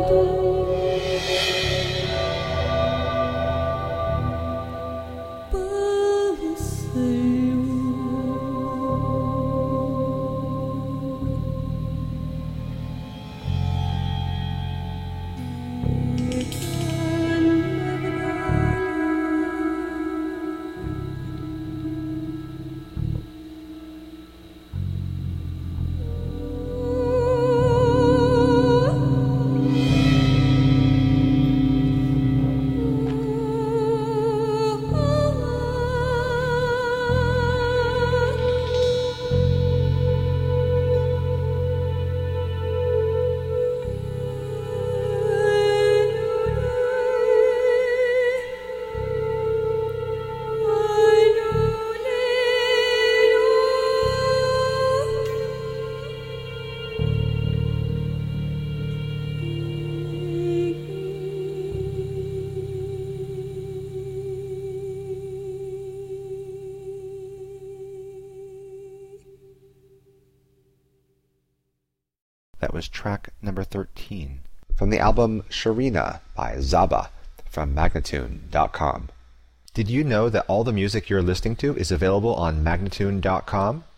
That was track number 13 from the album Sharina by Zaba from Magnatune.com. Did you know that all the music you're listening to is available on Magnatune.com?